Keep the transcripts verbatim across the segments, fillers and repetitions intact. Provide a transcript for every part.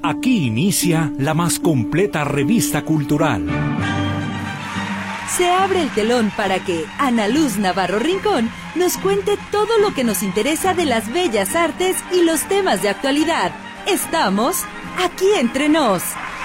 Aquí inicia la más completa revista cultural. Se abre el telón para que Ana Luz Navarro Rincón nos cuente todo lo que nos interesa de las bellas artes y los temas de actualidad. Estamos aquí entre nos.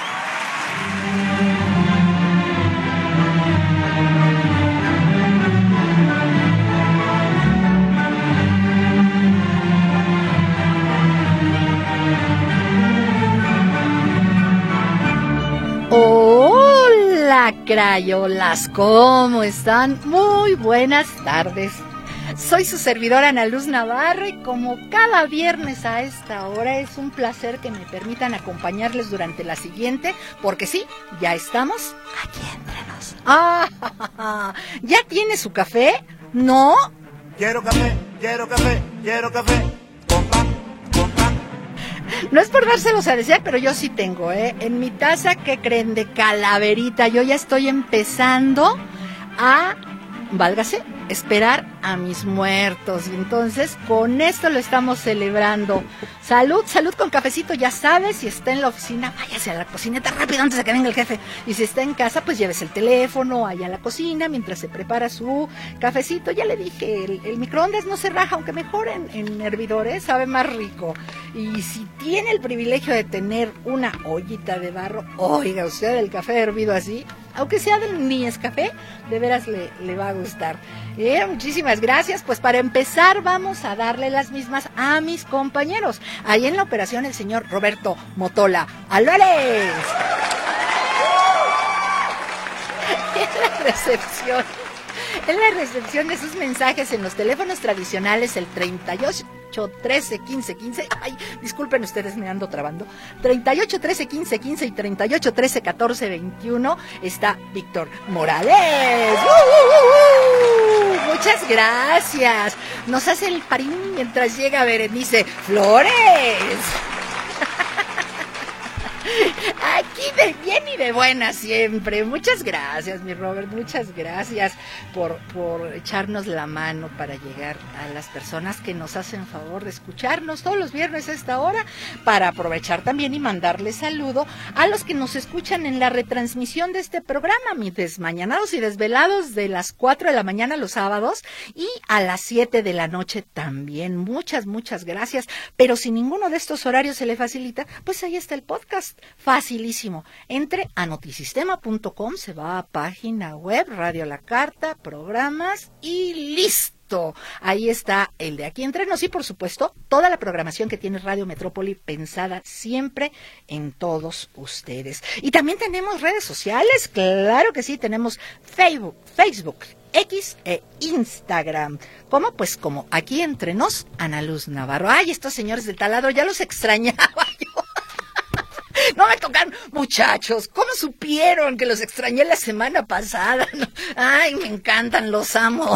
Hola, crayolas, ¿cómo están? Muy buenas tardes. Soy su servidora Ana Luz Navarro y como cada viernes a esta hora es un placer que me permitan acompañarles durante la siguiente, porque sí, ya estamos aquí entre nos. Ah, ¿ya tiene su café? ¿No? Quiero café, quiero café, quiero café, con pan, con pan. No es por dárselos a desear, pero yo sí tengo, ¿eh? En mi taza, ¿qué creen? De calaverita. Yo ya estoy empezando a, válgase, esperar a mis muertos. Y entonces, con esto lo estamos celebrando. Salud, salud con cafecito, ya sabes. Si está en la oficina, váyase a la cocineta rápido antes de que venga el jefe. Y si está en casa, pues llévese el teléfono allá a la cocina mientras se prepara su cafecito. Ya le dije, el, el microondas no se raja, aunque mejor en, en hervidores, sabe más rico. Y si tiene el privilegio de tener una ollita de barro, oiga usted, el café hervido así, aunque sea del Nescafé, de veras le, le va a gustar. Eh, muchísimas gracias. Pues para empezar vamos a darle las mismas a mis compañeros. Ahí en la operación el señor Roberto Motola Álvarez. En la recepción, en la recepción de sus mensajes en los teléfonos tradicionales, el treinta y ocho trece quince quince, ay, disculpen ustedes, me ando trabando, treinta y ocho trece quince quince y treinta y ocho trece catorce veintiuno, está Víctor Morales. ¡Uh, uh, uh, uh! Muchas gracias. Nos hace el parín mientras llega Berenice Flores. Aquí de bien y de buena siempre. Muchas gracias, mi Robert, muchas gracias por, por echarnos la mano para llegar a las personas que nos hacen favor de escucharnos todos los viernes a esta hora, para aprovechar también y mandarles saludo a los que nos escuchan en la retransmisión de este programa, mis desmañanados y desvelados, de las cuatro de la mañana los sábados y a las siete de la noche también. Muchas, muchas gracias. Pero si ninguno de estos horarios se le facilita, pues ahí está el podcast. Facilísimo. Entre a notisistema punto com, se va a página web, Radio La Carta, programas y listo. Ahí está el de Aquí Entre Nos y, por supuesto, toda la programación que tiene Radio Metrópoli pensada siempre en todos ustedes. Y también tenemos redes sociales, claro que sí, tenemos Facebook, Facebook, X e Instagram. ¿Cómo? Pues como Aquí Entre Nos, Ana Luz Navarro. Ay, estos señores del taladro, ya los extrañaba yo. No me tocaron, muchachos, ¿cómo supieron que los extrañé la semana pasada? Ay, me encantan, los amo.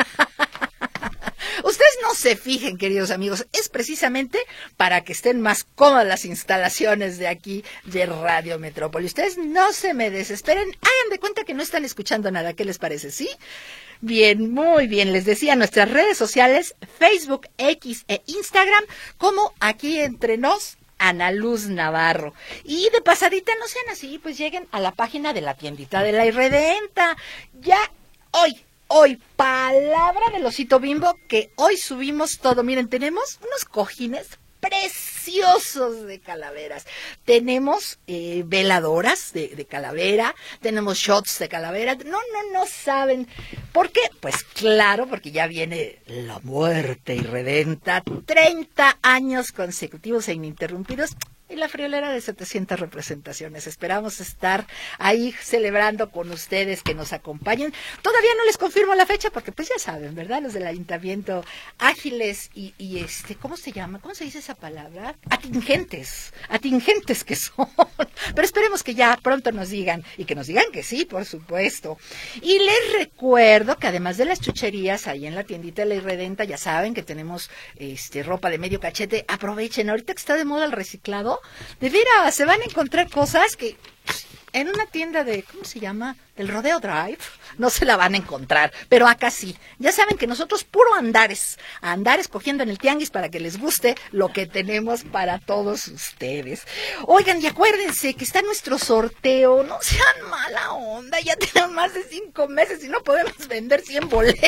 Ustedes no se fijen, queridos amigos, es precisamente para que estén más cómodas las instalaciones de aquí de Radio Metrópoli. Ustedes no se me desesperen, hagan de cuenta que no están escuchando nada. ¿Qué les parece? ¿Sí? Bien, muy bien. Les decía, nuestras redes sociales, Facebook, X e Instagram, como Aquí Entre Nos, Ana Luz Navarro. Y de pasadita, no sean así, pues lleguen a la página de la tiendita de la Irredenta. Ya hoy, hoy, palabra del osito Bimbo, que hoy subimos todo. Miren, tenemos unos cojines preciosos de calaveras. Tenemos eh, veladoras de, de calavera, tenemos shots de calavera. No, no, no saben. ¿Por qué? Pues claro, porque ya viene la muerte irredenta. treinta años consecutivos e ininterrumpidos. Y la friolera de setecientas representaciones. Esperamos estar ahí celebrando con ustedes, que nos acompañen. Todavía no les confirmo la fecha porque pues ya saben, ¿verdad? Los del ayuntamiento, ágiles y, y este, ¿cómo se llama? ¿Cómo se dice esa palabra? Atingentes, atingentes que son. Pero esperemos que ya pronto nos digan, y que nos digan que sí, por supuesto. Y les recuerdo que además de las chucherías, ahí en la tiendita de la Irredenta, ya saben que tenemos este ropa de medio cachete. Aprovechen, ahorita que está de moda el reciclado, de veras, se van a encontrar cosas que en una tienda de, ¿cómo se llama? Del Rodeo Drive, no se la van a encontrar, pero acá sí. Ya saben que nosotros puro andares, andares cogiendo en el tianguis para que les guste lo que tenemos para todos ustedes. Oigan, y acuérdense que está nuestro sorteo, no sean mala onda, ya tenemos más de cinco meses y no podemos vender cien boletos.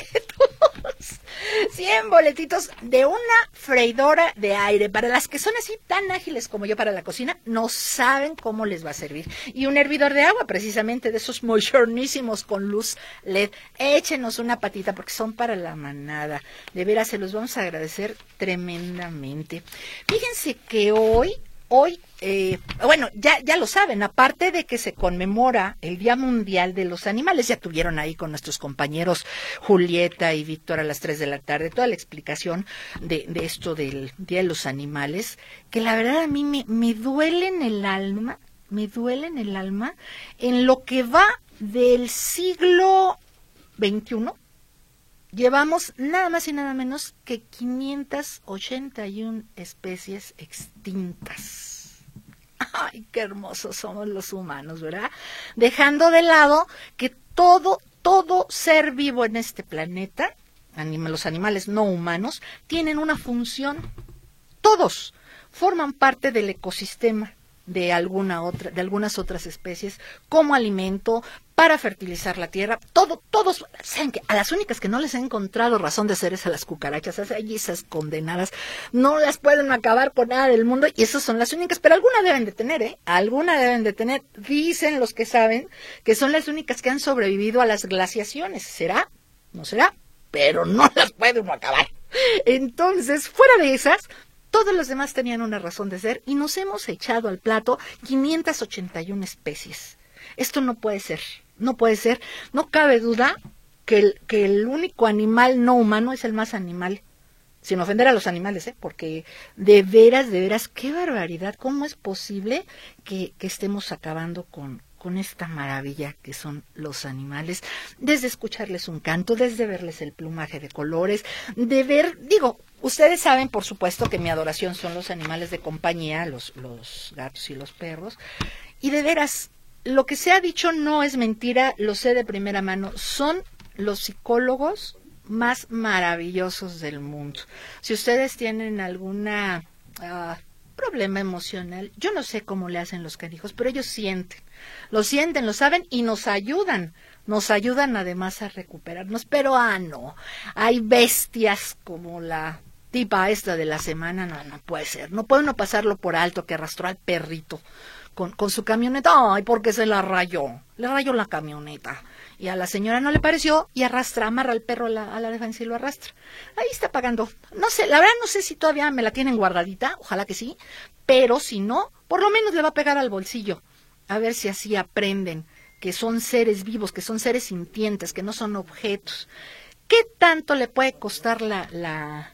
cien boletitos de una freidora de aire. Para las que son así tan ágiles como yo para la cocina, no saben cómo les va a servir. Y un hervidor de agua, precisamente de esos modernísimos con luz L E D. Échenos una patita porque son para la manada. De veras, se los vamos a agradecer tremendamente. Fíjense que hoy... Hoy, eh, bueno, ya ya lo saben, aparte de que se conmemora el Día Mundial de los Animales, ya tuvieron ahí con nuestros compañeros Julieta y Víctor a las tres de la tarde toda la explicación de, de esto del Día de los Animales, que la verdad a mí me, me duele en el alma, me duele en el alma, en lo que va del siglo veintiuno, llevamos nada más y nada menos que quinientas ochenta y una especies extintas. Ay, qué hermosos somos los humanos, ¿verdad? Dejando de lado que todo, todo ser vivo en este planeta, anima, los animales no humanos, tienen una función. Todos forman parte del ecosistema de alguna otra, de algunas otras especies, como alimento, para fertilizar la tierra, todo, todos, saben que a las únicas que no les he encontrado razón de ser es a las cucarachas, ay, esas condenadas, no las pueden acabar con nada del mundo, y esas son las únicas, pero alguna deben de tener, ¿eh? Alguna deben de tener, dicen los que saben, que son las únicas que han sobrevivido a las glaciaciones, ¿será? ¿No será? Pero no las puede uno acabar. Entonces, fuera de esas, todos los demás tenían una razón de ser y nos hemos echado al plato quinientas ochenta y una especies. Esto no puede ser, no puede ser. No cabe duda que el, que el único animal no humano es el más animal. Sin ofender a los animales, ¿eh? Porque de veras, de veras, qué barbaridad. ¿Cómo es posible que, que estemos acabando con, con esta maravilla que son los animales? Desde escucharles un canto, desde verles el plumaje de colores, de ver, digo... Ustedes saben, por supuesto, que mi adoración son los animales de compañía, los, los gatos y los perros. Y de veras, lo que se ha dicho no es mentira, lo sé de primera mano. Son los psicólogos más maravillosos del mundo. Si ustedes tienen alguna uh, problema emocional, yo no sé cómo le hacen los canijos, pero ellos sienten. Lo sienten, lo saben y nos ayudan. Nos ayudan además a recuperarnos. Pero, ah, no, hay bestias como la... tipa esta de la semana, no, no puede ser, no puede uno pasarlo por alto que arrastró al perrito con, con su camioneta, ay, porque se la rayó, le rayó la camioneta, y a la señora no le pareció, y arrastra, amarra al perro a la, a la defensa y lo arrastra, ahí está pagando, no sé, la verdad no sé si todavía me la tienen guardadita, ojalá que sí, pero si no, por lo menos le va a pegar al bolsillo, a ver si así aprenden que son seres vivos, que son seres sintientes, que no son objetos. ¿Qué tanto le puede costar la... la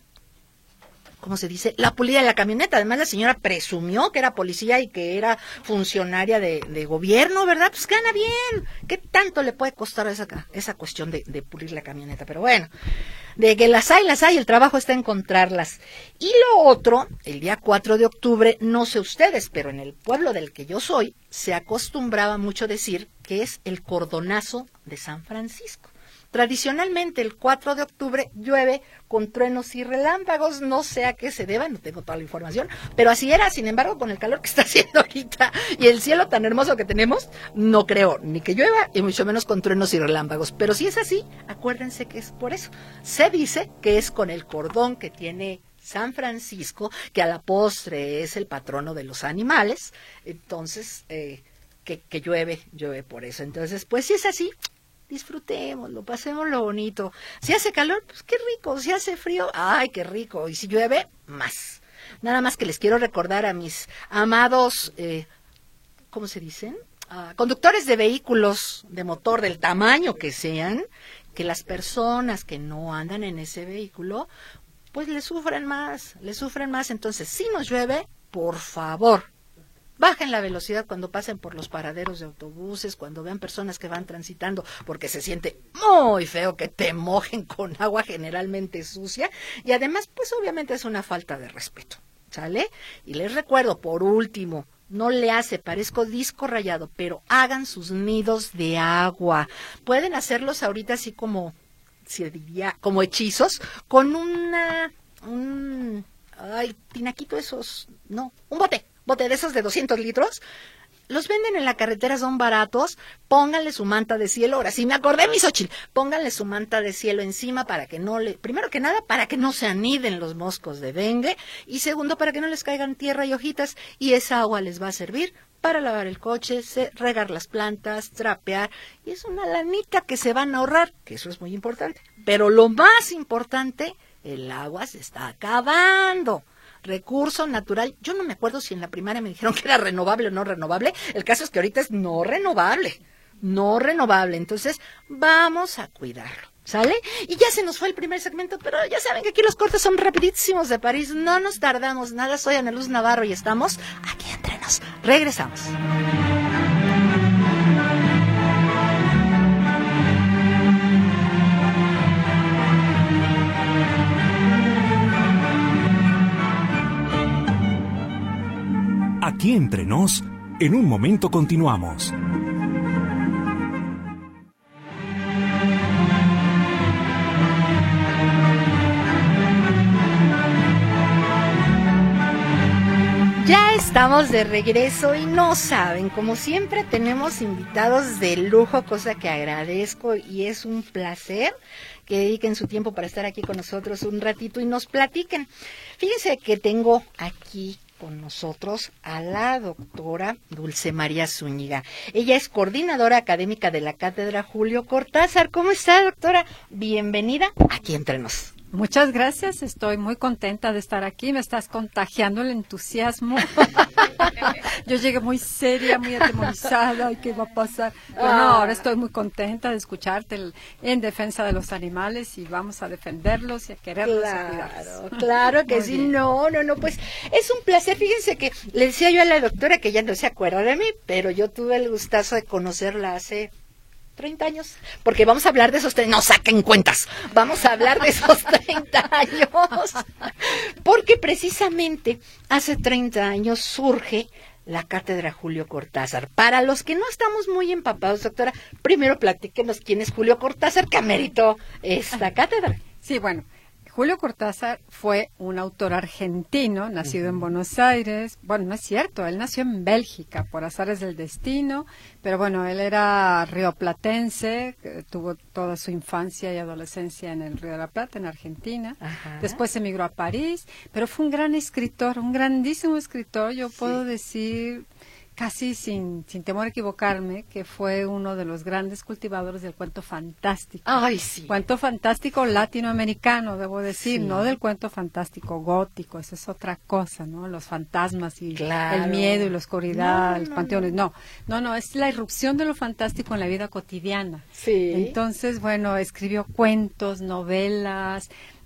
¿cómo se dice? La pulida de la camioneta? Además, la señora presumió que era policía y que era funcionaria de, de gobierno, ¿verdad? Pues gana bien. ¿Qué tanto le puede costar esa, esa cuestión de, de pulir la camioneta? Pero bueno, de que las hay, las hay, el trabajo está en encontrarlas. Y lo otro, el día cuatro de octubre, no sé ustedes, pero en el pueblo del que yo soy, se acostumbraba mucho decir que es el cordonazo de San Francisco. Tradicionalmente el cuatro de octubre llueve con truenos y relámpagos, no sé a qué se deba, no tengo toda la información, pero así era. Sin embargo, con el calor que está haciendo ahorita y el cielo tan hermoso que tenemos, no creo ni que llueva y mucho menos con truenos y relámpagos. Pero si es así, acuérdense que es por eso. Se dice que es con el cordón que tiene San Francisco, que a la postre es el patrono de los animales, entonces eh, que, que llueve, llueve por eso. Entonces, pues si es así, disfrutémoslo, pasémoslo bonito. Si hace calor, pues qué rico. Si hace frío, ay, qué rico. Y si llueve, más. Nada más que les quiero recordar a mis amados, eh, ¿cómo se dicen? Uh, conductores de vehículos de motor del tamaño que sean, que las personas que no andan en ese vehículo, pues le sufren más, le sufren más. Entonces, si nos llueve, por favor, bajen la velocidad cuando pasen por los paraderos de autobuses, cuando vean personas que van transitando, porque se siente muy feo que te mojen con agua generalmente sucia, y además, pues obviamente es una falta de respeto, ¿sale? Y les recuerdo, por último, no le hace, parezco disco rayado, pero hagan sus nidos de agua. Pueden hacerlos ahorita así como, se diría, como hechizos, con una, un, ay, tinaquito esos, no, un bote, bote de esos de doscientos litros. Los venden en la carretera, son baratos. Pónganle su manta de cielo. Ahora sí me acordé, mi Xochitl. Pónganle su manta de cielo encima para que no le... Primero que nada, para que no se aniden los moscos de dengue. Y segundo, para que no les caigan tierra y hojitas. Y esa agua les va a servir para lavar el coche, se, regar las plantas, trapear. Y es una lanita que se van a ahorrar, que eso es muy importante. Pero lo más importante, el agua se está acabando. Recurso natural, yo no me acuerdo si en la primaria me dijeron que era renovable o no renovable, el caso es que ahorita es no renovable, no renovable, entonces vamos a cuidarlo, ¿sale? Y ya se nos fue el primer segmento, pero ya saben que aquí los cortes son rapidísimos de París, no nos tardamos nada, soy Ana Luz Navarro y estamos aquí entre nos, regresamos. Aquí entre nos, en un momento continuamos. Ya estamos de regreso y no saben, como siempre tenemos invitados de lujo, cosa que agradezco y es un placer que dediquen su tiempo para estar aquí con nosotros un ratito y nos platiquen. Fíjense que tengo aquí con nosotros a la doctora Dulce María Zúñiga. Ella es coordinadora académica de la Cátedra Julio Cortázar. ¿Cómo está, doctora? Bienvenida aquí entre nos. Muchas gracias, estoy muy contenta de estar aquí, me estás contagiando el entusiasmo. Yo llegué muy seria, muy atemorizada, ¿y qué va a pasar? Pero no, ahora estoy muy contenta de escucharte el, en defensa de los animales y vamos a defenderlos y a quererlos claro, y cuidarlos. Claro que muy sí, bien. no, no, no, pues es un placer, fíjense que le decía yo a la doctora que ya no se acuerda de mí, pero yo tuve el gustazo de conocerla hace treinta años, porque vamos a hablar de esos treinta, no saquen cuentas, vamos a hablar de esos treinta años, porque precisamente hace treinta años surge la Cátedra Julio Cortázar. Para los que no estamos muy empapados, doctora, primero platíquenos quién es Julio Cortázar, que ameritó esta cátedra. Sí, bueno, Julio Cortázar fue un autor argentino, nacido uh-huh. en Buenos Aires. Bueno, no es cierto, él nació en Bélgica, por azares del destino, pero bueno, él era rioplatense, tuvo toda su infancia y adolescencia en el Río de la Plata, en Argentina. Uh-huh. Después emigró a París, pero fue un gran escritor, un grandísimo escritor, yo sí. puedo decir... casi sin, sin temor a equivocarme, que fue uno de los grandes cultivadores del cuento fantástico. Ay, sí. Cuento fantástico latinoamericano, debo decir, sí. no del cuento fantástico gótico, eso es otra cosa, ¿no? Los fantasmas y claro. el miedo y la oscuridad, no, los no, panteones, no. no, no, es la irrupción de lo fantástico en la vida cotidiana. Sí. Entonces, bueno, escribió cuentos, novelas,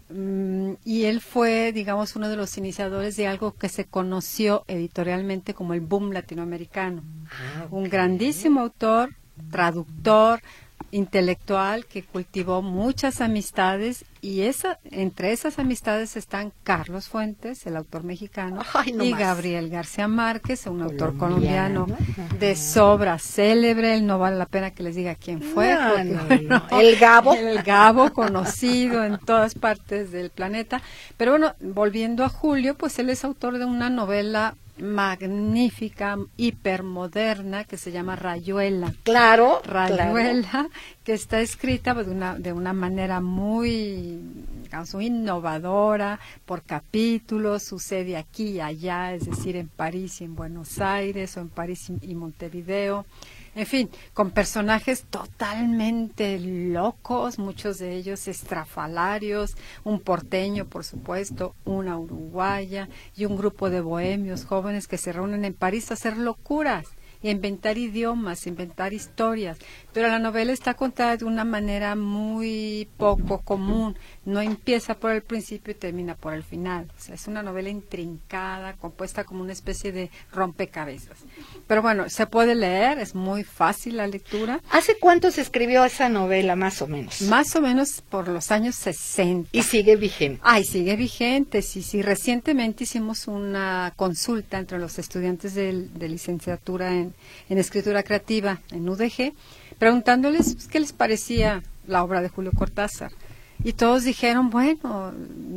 y él fue, digamos, uno de los iniciadores de algo que se conoció editorialmente como el boom latinoamericano. Ah, okay. Un grandísimo autor, traductor, intelectual que cultivó muchas amistades y esa entre esas amistades están Carlos Fuentes, el autor mexicano, Ay, no y más. Gabriel García Márquez, un autor colombiano, colombiano de sobra célebre, él no vale la pena que les diga quién fue, no, porque, no, bueno, no. el Gabo, el Gabo conocido en todas partes del planeta, pero bueno, volviendo a Julio, pues él es autor de una novela magnífica, hipermoderna, que se llama Rayuela. Claro, Rayuela, claro. que está escrita de una de una manera muy, digamos, muy innovadora, por capítulos, sucede aquí y allá, es decir, en París y en Buenos Aires, o en París y Montevideo. En fin, con personajes totalmente locos, muchos de ellos estrafalarios, un porteño, por supuesto, una uruguaya y un grupo de bohemios jóvenes que se reúnen en París a hacer locuras. y a inventar idiomas, inventar historias, pero la novela está contada de una manera muy poco común, no empieza por el principio y termina por el final, o sea, es una novela intrincada, compuesta como una especie de rompecabezas. Pero bueno, se puede leer, es muy fácil la lectura. ¿Hace cuánto se escribió esa novela, más o menos? Más o menos por los años sesenta. Y sigue vigente. Ay, sigue vigente, sí, sí. Recientemente hicimos una consulta entre los estudiantes de, de licenciatura en, en escritura creativa en U D G, preguntándoles pues, qué les parecía la obra de Julio Cortázar. Y todos dijeron, bueno,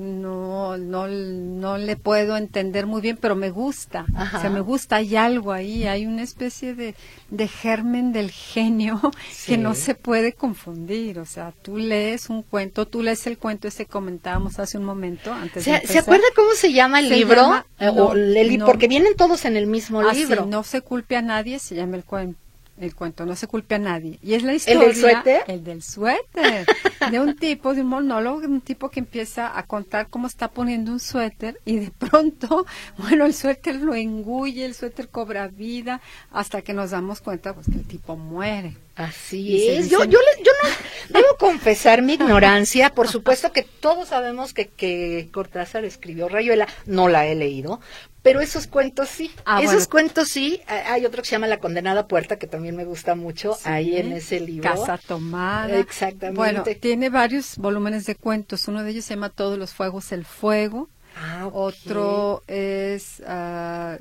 no, no, no le puedo entender muy bien, pero me gusta. Ajá. O sea, me gusta, hay algo ahí, hay una especie de, de germen del genio sí. que no se puede confundir. O sea, tú lees un cuento, tú lees el cuento ese que comentábamos hace un momento. Antes ¿Se, de empezar. ¿Se acuerda cómo se llama el se libro? Llama, eh, no, o el, no, porque vienen todos en el mismo ah, libro. Sí, no se culpe a nadie, se llama el cuento. El cuento, no se culpe a nadie. Y es la historia... ¿El del suéter? El del suéter. De un tipo, de un monólogo, de un tipo que empieza a contar cómo está poniendo un suéter y de pronto, bueno, el suéter lo engulle, el suéter cobra vida, hasta que nos damos cuenta pues que el tipo muere. Así es. Yo, yo, le, yo no debo confesar mi ignorancia. Por supuesto que todos sabemos que, que Cortázar escribió Rayuela. No la he leído, pero esos cuentos sí. Ah, esos bueno. cuentos sí. Hay otro que se llama La Condenada Puerta, que también me gusta mucho, sí, ahí en ese libro. Casa Tomada. Exactamente. Bueno, tiene varios volúmenes de cuentos. Uno de ellos se llama Todos los Fuegos el Fuego. Ah, okay. Otro es uh,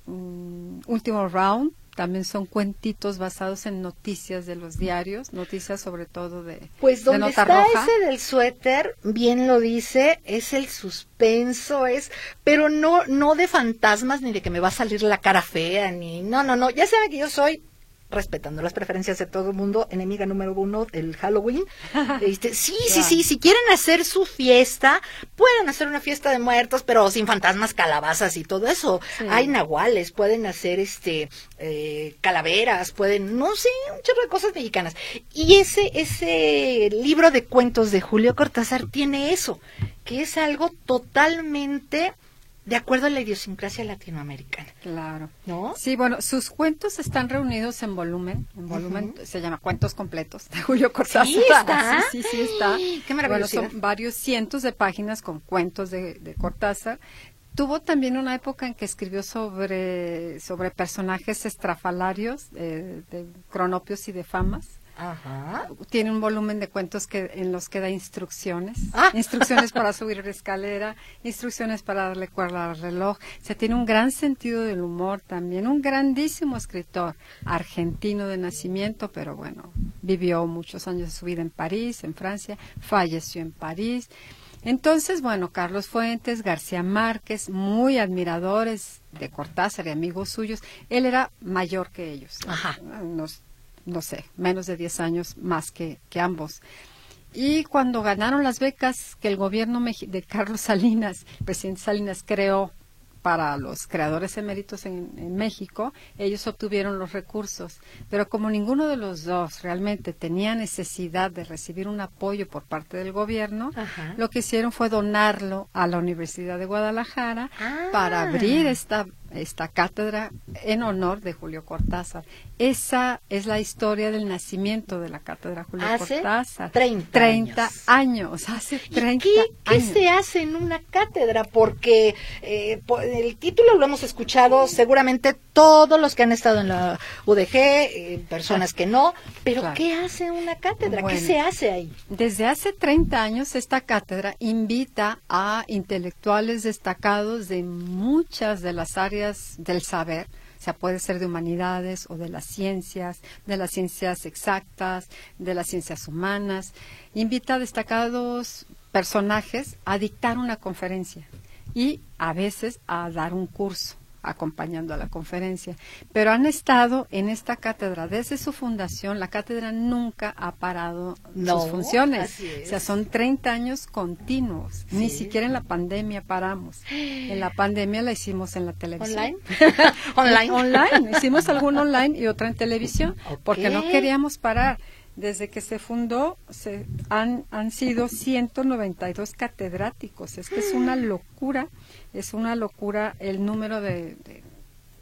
um, Último Round. También son cuentitos basados en noticias de los diarios, noticias sobre todo de Pues donde de nota está roja. Ese del suéter, bien lo dice, es el suspenso, es, pero no no de fantasmas ni de que me va a salir la cara fea, ni, no, no, no, ya saben que yo soy, respetando las preferencias de todo el mundo, enemiga número uno, el Halloween. Este, sí, sí, claro. sí, si quieren hacer su fiesta, pueden hacer una fiesta de muertos, pero sin fantasmas, calabazas y todo eso. Sí. Hay nahuales, pueden hacer este eh, calaveras, pueden, no sé, un chorro de cosas mexicanas. Y ese, ese libro de cuentos de Julio Cortázar tiene eso, que es algo totalmente de acuerdo a la idiosincrasia latinoamericana. Claro. ¿No? Sí, bueno, sus cuentos están reunidos en volumen, en volumen, uh-huh. se llama Cuentos Completos, de Julio Cortázar. Sí está. Sí, sí, sí está. Qué maravilloso. Bueno, son varios cientos de páginas con cuentos de, de Cortázar. Tuvo también una época en que escribió sobre, sobre personajes estrafalarios, eh, de cronopios y de famas. Ajá. Tiene un volumen de cuentos que en los que da instrucciones, ah. instrucciones para subir la escalera, instrucciones para darle cuerda al reloj. O sea, tiene un gran sentido del humor también, un grandísimo escritor, argentino de nacimiento, pero bueno, vivió muchos años de su vida en París, en Francia, falleció en París. Entonces, bueno, Carlos Fuentes, García Márquez, muy admiradores de Cortázar y amigos suyos. Él era mayor que ellos. Ajá. Nos no sé, menos de diez años más que, que ambos. Y cuando ganaron las becas que el gobierno de Carlos Salinas, el presidente Salinas creó para los creadores eméritos en, en México, ellos obtuvieron los recursos. Pero como ninguno de los dos realmente tenía necesidad de recibir un apoyo por parte del gobierno, Ajá. lo que hicieron fue donarlo a la Universidad de Guadalajara ah. para abrir esta esta cátedra en honor de Julio Cortázar. Esa es la historia del nacimiento de la cátedra Julio hace Cortázar. treinta, treinta años. años. Hace treinta ¿Y qué, qué años. se hace en una cátedra? Porque eh, el título lo hemos escuchado seguramente todos los que han estado en la U D G, eh, personas que no, pero claro. ¿qué hace una cátedra? Bueno, ¿qué se hace ahí? Desde hace treinta años esta cátedra invita a intelectuales destacados de muchas de las áreas del saber, o sea, puede ser de humanidades o de las ciencias, de las ciencias exactas, de las ciencias humanas. Invita a destacados personajes a dictar una conferencia y a veces a dar un curso acompañando a la conferencia. Pero han estado en esta cátedra desde su fundación. La cátedra nunca ha parado no, sus funciones. Así es. O sea, son treinta años continuos. Sí. Ni siquiera en la pandemia paramos. En la pandemia la hicimos en la televisión. ¿Online? online. Online. Hicimos alguno online y otra en televisión, okay. porque no queríamos parar. Desde que se fundó se han, han sido ciento noventa y dos catedráticos. Es que es una locura, es una locura el número de, de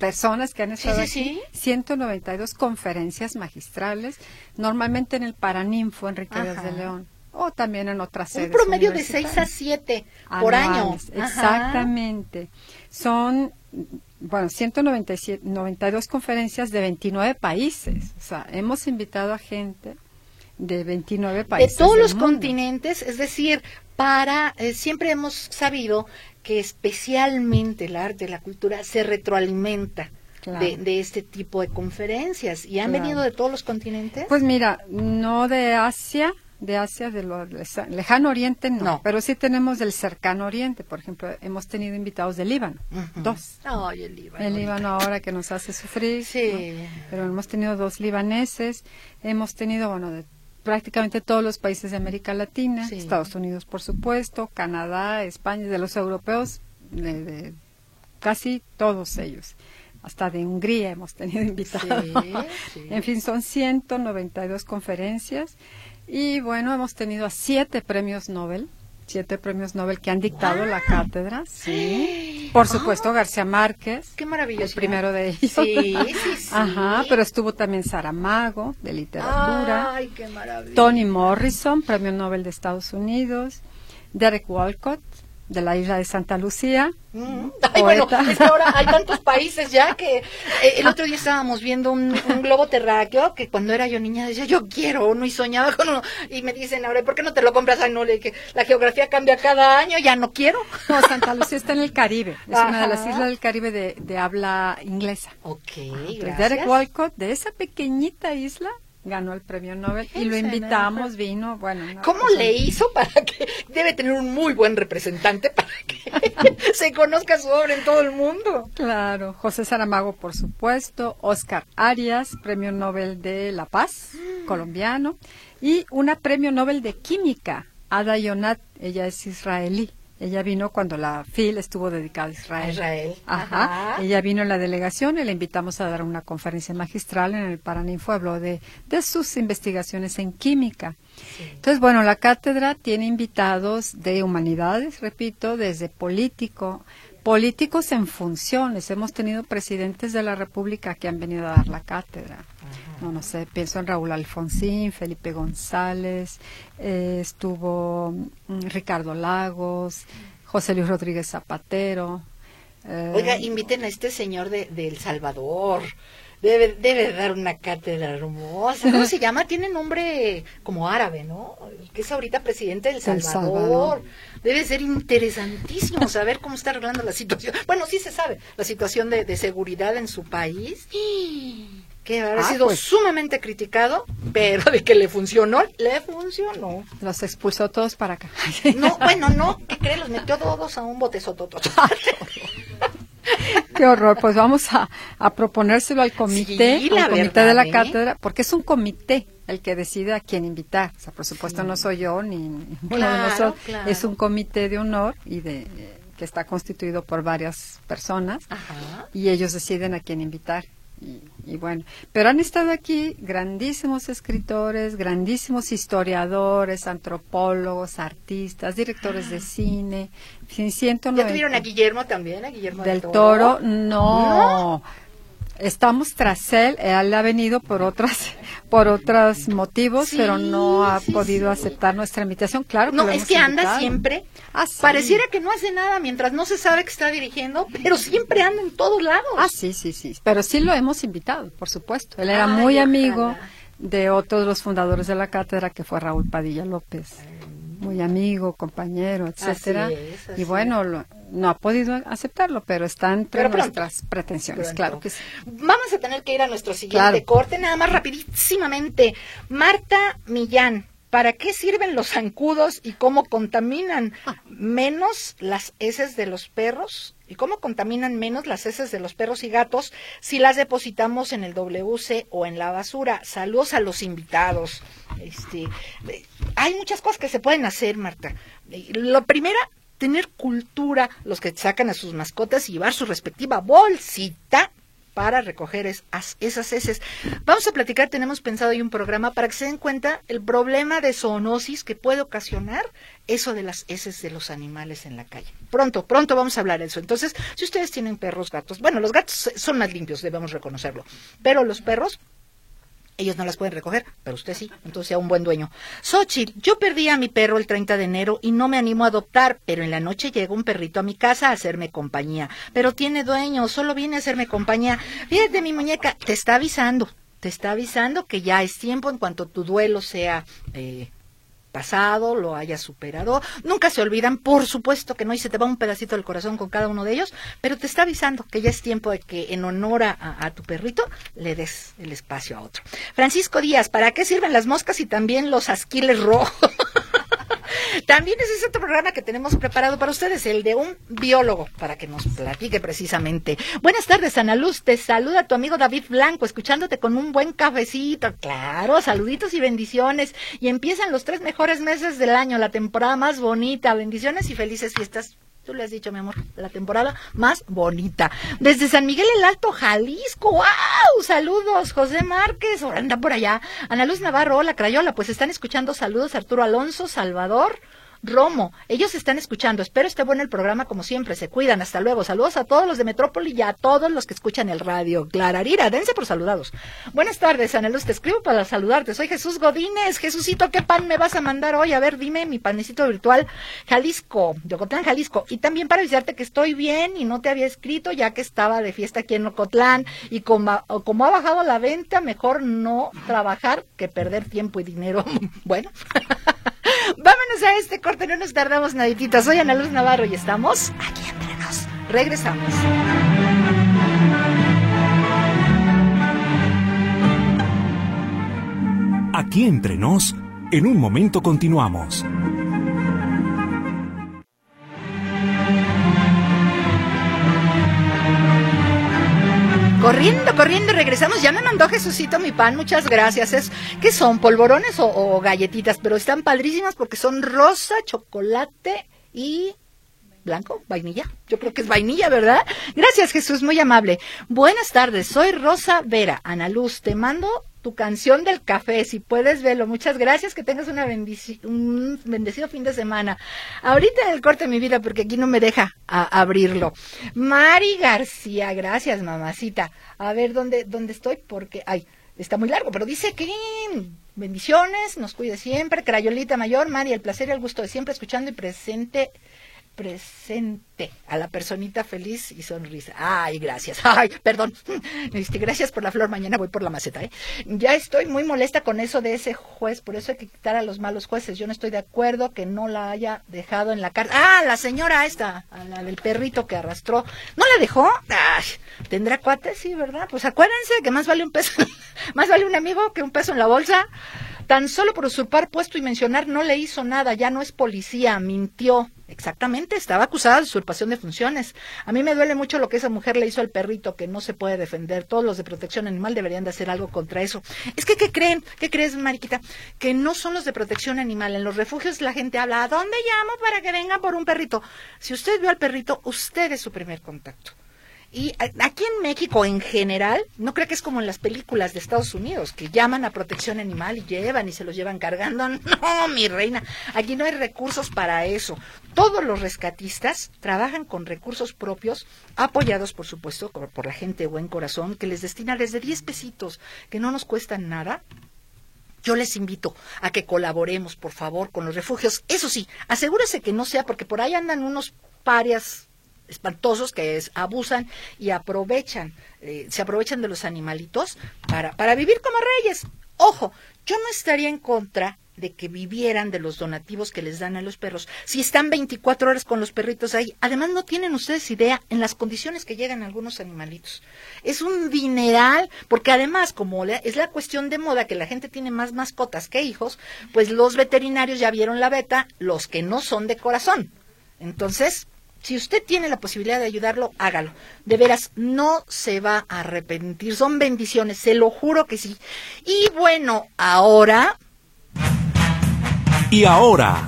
personas que han estado Sí, sí, aquí, sí. ciento noventa y dos conferencias magistrales, normalmente en el Paraninfo Enrique Díaz Ajá. de León, o también en otras sedes Un promedio de seis a universitarias. siete por año. Anuales, Ajá. exactamente. Son, bueno, ciento noventa y siete, noventa y dos conferencias de veintinueve países. O sea, hemos invitado a gente de veintinueve De países. todos del los mundo. continentes, es decir, para, eh, siempre hemos sabido que especialmente el arte, la cultura, se retroalimenta Claro. de, de este tipo de conferencias. ¿Y han Claro. venido de todos los continentes? Pues mira, no de Asia, de Asia, de lo lesa- lejano oriente, no, No. pero sí tenemos del cercano oriente. Por ejemplo, hemos tenido invitados del Líbano, Ujú. dos. Ay, el Líbano. El Líbano ahora que nos hace sufrir, Sí. ¿no? Pero hemos tenido dos libaneses, hemos tenido, bueno, de prácticamente todos los países de América Latina, Sí. Estados Unidos, por supuesto, Canadá, España, de los europeos, de, de casi todos ellos. Hasta de Hungría hemos tenido invitados. Sí, sí. En fin, son ciento noventa y dos conferencias y bueno, hemos tenido a siete premios Nobel, siete premios Nobel que han dictado la cátedra, sí. Por supuesto, García Márquez, Qué maravilloso. el primero de ellos. Sí, sí, sí. Ajá, pero estuvo también Saramago, de literatura. Ay, qué maravilla. Toni Morrison, premio Nobel de Estados Unidos. Derek Walcott, de la isla de Santa Lucía. Mm. Ay, bueno, Poeta. es que ahora hay tantos países ya que eh, el otro día estábamos viendo un, un globo terráqueo que cuando era yo niña decía yo quiero uno y soñaba con uno y me dicen ahora ¿por qué no te lo compras? Ay, no, le dije, la geografía cambia cada año, ya no quiero. No, Santa Lucía está en el Caribe. Es una de las Ajá. islas del Caribe de, de habla inglesa. Ok, Entonces, gracias. Derek Walcott, de esa pequeñita isla, ganó el premio Nobel y lo Ese invitamos, vino, bueno. una ¿Cómo persona- le hizo para que debe tener un muy buen representante para que se conozca su obra en todo el mundo? Claro, José Saramago, por supuesto, Oscar Arias, premio Nobel de la Paz, colombiano, y una premio Nobel de Química, Ada Yonat, ella es israelí. Ella vino cuando la F I L estuvo dedicada a Israel. A Israel. Ajá. Ajá. Ella vino en la delegación y la invitamos a dar una conferencia magistral en el Paraninfo. Habló de, de sus investigaciones en química. Entonces, bueno, la cátedra tiene invitados de humanidades, repito, desde político, políticos en funciones. Hemos tenido presidentes de la República que han venido a dar la cátedra. No, no sé, pienso en Raúl Alfonsín, Felipe González, eh, estuvo mm, Ricardo Lagos, José Luis Rodríguez Zapatero. eh, Oiga, inviten a este señor de, de El Salvador. Debe, debe dar una cátedra hermosa. ¿Cómo se llama? Tiene nombre como árabe, ¿no? El que es ahorita presidente de El Del Salvador. Salvador. Debe ser interesantísimo saber cómo está arreglando la situación. Bueno, sí se sabe, la situación de, de seguridad en su país. Que ha Ah, sido pues. sumamente criticado, pero de que le funcionó, le funcionó. los expulsó todos para acá. No, bueno, no, ¿qué cree? Los metió todos a un botezototo. Qué horror, pues vamos a, a proponérselo al comité, Sí, la al comité verdad, de la ¿eh? cátedra, porque es un comité el que decide a quién invitar. O sea, por supuesto no soy yo ni ninguno de Claro, nosotros. claro. Es un comité de honor y de eh, que está constituido por varias personas Ajá. y ellos deciden a quién invitar. Y, y bueno, pero han estado aquí grandísimos escritores, grandísimos historiadores, antropólogos, artistas, directores de cine, ciento ¿Ya noventa tuvieron a Guillermo también? ¿A Guillermo del Toro, no. Estamos tras él, él ha venido por otras por otros motivos, Sí, pero no ha sí, podido sí. aceptar nuestra invitación. Claro, No, lo es hemos que anda invitado. siempre. Ah, sí. Pareciera que no hace nada mientras no se sabe que está dirigiendo, pero siempre anda en todos lados. Ah, sí, sí, sí. Pero sí lo hemos invitado, por supuesto. Él era Ay, muy ojalá. amigo de otro de los fundadores de la cátedra, que fue Raúl Padilla López. Muy amigo, compañero, etcétera. Así es, así y bueno, lo- no ha podido aceptarlo, pero está entre Pero pronto. nuestras pretensiones, Pronto. claro que sí. Vamos a tener que ir a nuestro siguiente Claro. corte, nada más rapidísimamente. Marta Millán, ¿para qué sirven los zancudos y cómo contaminan menos las heces de los perros? ¿Y cómo contaminan menos las heces de los perros y gatos si las depositamos en el W C o en la basura? Saludos a los invitados. Este, eh, hay muchas cosas que se pueden hacer, Marta. Eh, Lo primera, tener cultura, los que sacan a sus mascotas y llevar su respectiva bolsita para recoger es, as, esas heces. Vamos a platicar, tenemos pensado hoy un programa para que se den cuenta el problema de zoonosis que puede ocasionar eso de las heces de los animales en la calle. Pronto, pronto vamos a hablar de eso. Entonces, si ustedes tienen perros, gatos, bueno, los gatos son más limpios, debemos reconocerlo, pero los perros, ellos no las pueden recoger, pero usted sí, entonces sea un buen dueño. Xochitl, yo perdí a mi perro el treinta de enero y no me animo a adoptar, pero en la noche llega un perrito a mi casa a hacerme compañía. Pero tiene dueño, solo viene a hacerme compañía. Fíjate, mi muñeca, te está avisando, te está avisando que ya es tiempo en cuanto tu duelo sea eh, pasado, lo hayas superado. Nunca se olvidan, por supuesto que no, y se te va un pedacito del corazón con cada uno de ellos, pero te está avisando que ya es tiempo de que en honor a, a tu perrito le des el espacio a otro. Francisco Díaz, ¿para qué sirven las moscas y también los asquiles rojos? También ese es otro programa que tenemos preparado para ustedes, el de un biólogo, para que nos platique precisamente. Buenas tardes, Ana Luz, te saluda tu amigo David Blanco, escuchándote con un buen cafecito. Claro, saluditos y bendiciones. Y empiezan los tres mejores meses del año, la temporada más bonita. Bendiciones y felices fiestas. Tú le has dicho, mi amor, la temporada más bonita. Desde San Miguel el Alto, Jalisco. ¡Wow! Saludos, José Márquez. Ahora anda por allá. Ana Luz Navarro, hola, Crayola. Pues están escuchando. Saludos, Arturo Alonso, Salvador Romo. Ellos están escuchando. Espero esté bueno el programa como siempre. Se cuidan. Hasta luego. Saludos a todos los de Metrópoli y a todos los que escuchan el radio. Clararira, dense por saludados. Buenas tardes, Ana Luz. Te escribo para saludarte. Soy Jesús Godínez. Jesucito, ¿qué pan me vas a mandar hoy? A ver, dime, mi panecito virtual. Jalisco, de Ocotlán, Jalisco. Y también para avisarte que estoy bien y no te había escrito ya que estaba de fiesta aquí en Ocotlán. Y como, como ha bajado la venta, mejor no trabajar que perder tiempo y dinero. Bueno. Vámonos a este corte, no nos tardamos naditita. Soy Ana Luz Navarro y estamos aquí entre nos. Regresamos. Aquí entre nos, en un momento continuamos. Corriendo, corriendo, regresamos. Ya me mandó Jesucito mi pan, muchas gracias. Es, ¿qué son? ¿Polvorones o, o galletitas? Pero están padrísimas porque son rosa, chocolate y blanco, vainilla. Yo creo que es vainilla, ¿verdad? Gracias, Jesús, muy amable. Buenas tardes, soy Rosa Vera. Ana Luz, te mando tu canción del café, si puedes verlo. Muchas gracias, que tengas una bendici- un bendecido fin de semana. Ahorita en el corte de mi vida, porque aquí no me deja a abrirlo. Mari García, gracias, mamacita. A ver, ¿dónde, dónde estoy? Porque, ay, está muy largo, pero dice que bendiciones, nos cuide siempre. Crayolita Mayor, Mari, el placer y el gusto de siempre, escuchando y presente, presente a la personita feliz y sonrisa. Ay, gracias. Ay, perdón. Este, gracias por la flor. Mañana voy por la maceta, ¿eh? Ya estoy muy molesta con eso de ese juez. Por eso hay que quitar a los malos jueces. Yo no estoy de acuerdo que no la haya dejado en la cárcel. Ah, la señora esta, a la del perrito que arrastró. ¿No la dejó? Ay, ¿tendrá cuates? Sí, ¿verdad? Pues acuérdense que más vale un peso, más vale un amigo que un peso en la bolsa. Tan solo por usurpar puesto y mencionar no le hizo nada, ya no es policía, mintió. Exactamente, estaba acusada de usurpación de funciones. A mí me duele mucho lo que esa mujer le hizo al perrito, que no se puede defender. Todos los de protección animal deberían de hacer algo contra eso. Es que, ¿qué creen? ¿Qué crees, mariquita? Que no son los de protección animal. En los refugios la gente habla, ¿a dónde llamo para que venga por un perrito? Si usted vio al perrito, usted es su primer contacto. Y aquí en México, en general, no creo que es como en las películas de Estados Unidos, que llaman a protección animal y llevan y se los llevan cargando. No, mi reina, aquí no hay recursos para eso. Todos los rescatistas trabajan con recursos propios, apoyados, por supuesto, por la gente de buen corazón, que les destina desde diez pesitos, que no nos cuestan nada. Yo les invito a que colaboremos, por favor, con los refugios. Eso sí, asegúrese que no sea, porque por ahí andan unos parias espantosos que es, abusan y aprovechan, eh, se aprovechan de los animalitos para, para vivir como reyes. Ojo, yo no estaría en contra de que vivieran de los donativos que les dan a los perros, si están veinticuatro horas con los perritos ahí. Además, no tienen ustedes idea en las condiciones que llegan algunos animalitos. Es un dineral, porque además, como es la cuestión de moda, que la gente tiene más mascotas que hijos, pues los veterinarios ya vieron la beta, los que no son de corazón. Entonces, si usted tiene la posibilidad de ayudarlo, hágalo. De veras, no se va a arrepentir. Son bendiciones, se lo juro que sí. Y bueno, ahora... Y ahora,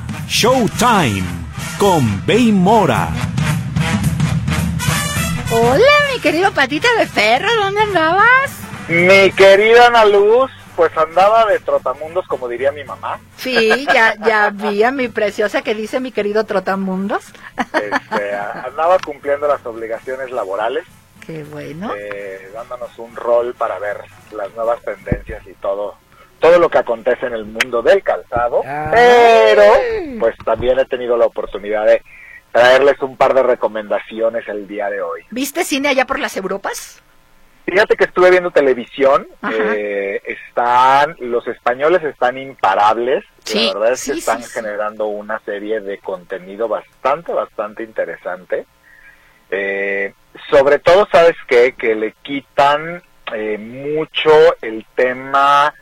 Showtime con Bey Mora. Hola, mi querido Patita de Ferro, ¿dónde andabas? Mi querida Ana Luz, pues andaba de trotamundos, como diría mi mamá. Sí, ya, ya vi a mi preciosa que dice mi querido Trotamundos. Este, andaba cumpliendo las obligaciones laborales. Qué bueno. Eh, dándonos un rol para ver las nuevas tendencias y todo, todo lo que acontece en el mundo del calzado. Ay. Pero, pues también he tenido la oportunidad de traerles un par de recomendaciones el día de hoy. ¿Viste cine allá por las Europas? Fíjate que estuve viendo televisión, eh, están, los españoles están imparables, sí, la verdad es sí, que están sí, sí. generando una serie de contenido bastante, bastante interesante. Eh, sobre todo, ¿sabes qué? Que le quitan eh, mucho el tema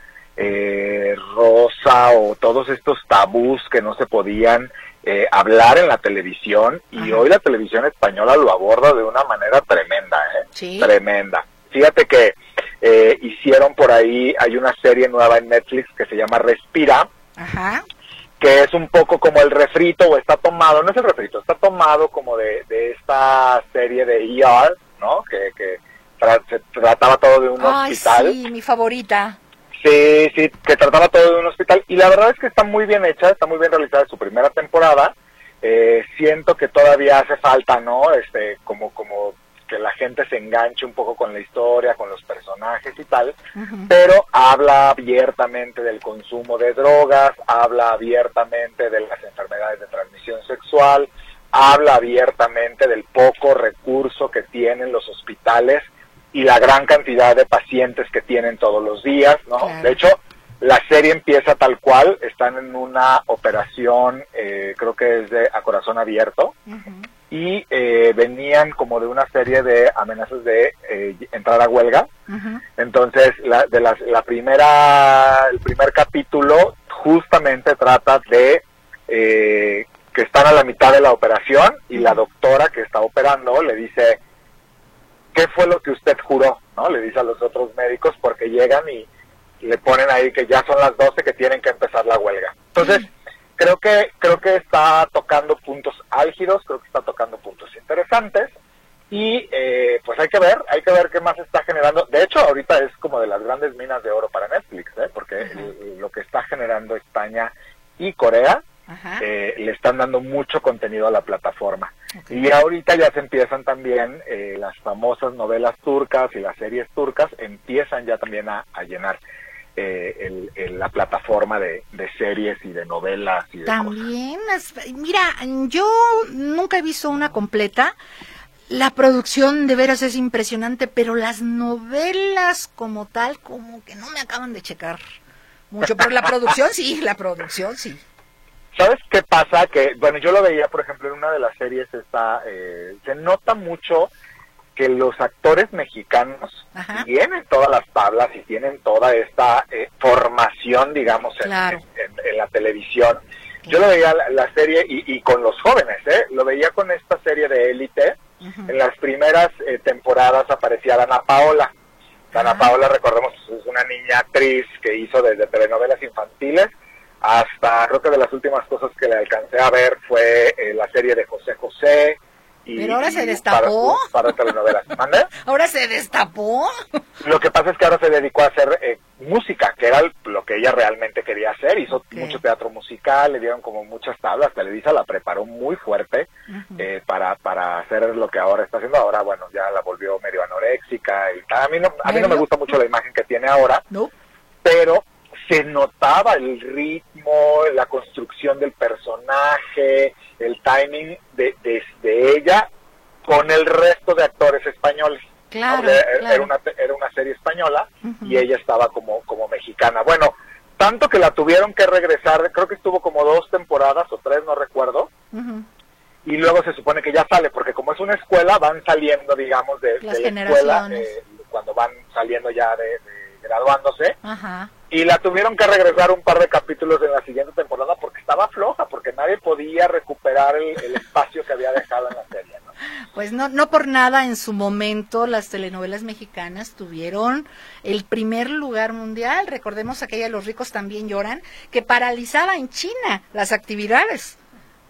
eh, rosa o todos estos tabús que no se podían eh, hablar en la televisión, y Ajá. hoy la televisión española lo aborda de una manera tremenda, ¿eh? Sí. Tremenda. Fíjate que eh, hicieron por ahí, hay una serie nueva en Netflix que se llama Respira, Ajá. que es un poco como el refrito, o está tomado, no es el refrito, está tomado como de, de esta serie de E R, ¿no? Que, que tra- se trataba todo de un Ay, hospital. sí, mi favorita. Sí, sí, que trataba todo de un hospital, y la verdad es que está muy bien hecha, está muy bien realizada su primera temporada. Eh, siento que todavía hace falta, ¿no? Este, como, como que la gente se enganche un poco con la historia, con los personajes y tal, Uh-huh. pero habla abiertamente del consumo de drogas, habla abiertamente de las enfermedades de transmisión sexual, habla abiertamente del poco recurso que tienen los hospitales y la gran cantidad de pacientes que tienen todos los días, ¿no? Claro. De hecho, la serie empieza tal cual, están en una operación, eh, creo que es de a corazón abierto, Uh-huh. y eh, venían como de una serie de amenazas de eh, entrar a huelga. Uh-huh. Entonces, la, de las, la primera, el primer capítulo justamente trata de eh, que están a la mitad de la operación y la doctora que está operando le dice, ¿qué fue lo que usted juró? ¿No? Le dice a los otros médicos, porque llegan y le ponen ahí que ya son las doce, que tienen que empezar la huelga. Entonces, creo que creo que está tocando puntos álgidos, creo que está tocando puntos interesantes, y eh, pues hay que ver, hay que ver qué más está generando. De hecho, ahorita es como de las grandes minas de oro para Netflix, ¿eh? Porque el, lo que está generando España y Corea, Ajá. eh, le están dando mucho contenido a la plataforma. Okay. Y ahorita ya se empiezan también eh, las famosas novelas turcas y las series turcas, empiezan ya también a, a llenar eh, el, el, la plataforma de, de series y de novelas y de También, es- mira, yo nunca he visto una completa. La producción de veras es impresionante, pero las novelas como tal, como que no me acaban de checar mucho. Pero la producción sí, la producción sí. ¿Sabes qué pasa? Que, bueno, yo lo veía, por ejemplo, en una de las series, está, eh, se nota mucho que los actores mexicanos Ajá. tienen todas las tablas y tienen toda esta eh, formación, digamos, en, Claro. en, en, en la televisión. Yo lo veía la, la serie, y, y con los jóvenes, ¿eh? Lo veía con esta serie de Élite. Uh-huh. En las primeras eh, temporadas aparecía Dana Paola. Dana Ah. Paola, recordemos, es una niña actriz que hizo desde telenovelas infantiles hasta, creo que de las últimas cosas que le alcancé a ver fue eh, la serie de José José. Y, Pero ahora se y destapó. Para, para telenovelas. ¿Mande? Ahora se destapó. Lo que pasa es que ahora se dedicó a hacer eh, música, que era lo que ella realmente quería hacer. Hizo Okay. mucho teatro musical, le dieron como muchas tablas. Televisa la preparó muy fuerte Uh-huh. eh, para para hacer lo que ahora está haciendo. Ahora, bueno, ya la volvió medio anoréxica y tal. A mí no, a mí no me ¿Medio? gusta mucho la imagen que tiene ahora, No. pero se notaba el ritmo, la construcción del personaje, el timing de, de, de ella con el resto de actores españoles. Claro, ¿no? Era, claro. era una era una serie española Uh-huh. y ella estaba como como mexicana. Bueno, tanto que la tuvieron que regresar, creo que estuvo como dos temporadas o tres, no recuerdo, Uh-huh. y luego se supone que ya sale, porque como es una escuela, van saliendo, digamos, de, Las de la escuela, generaciones. eh, cuando van saliendo ya de, de graduándose, Ajá. y la tuvieron que regresar un par de capítulos en la siguiente temporada porque estaba floja, porque nadie podía recuperar el, el espacio que había dejado en la serie, ¿no? Pues no, no por nada en su momento las telenovelas mexicanas tuvieron el primer lugar mundial. Recordemos aquella de Los ricos también lloran, que paralizaba en China las actividades.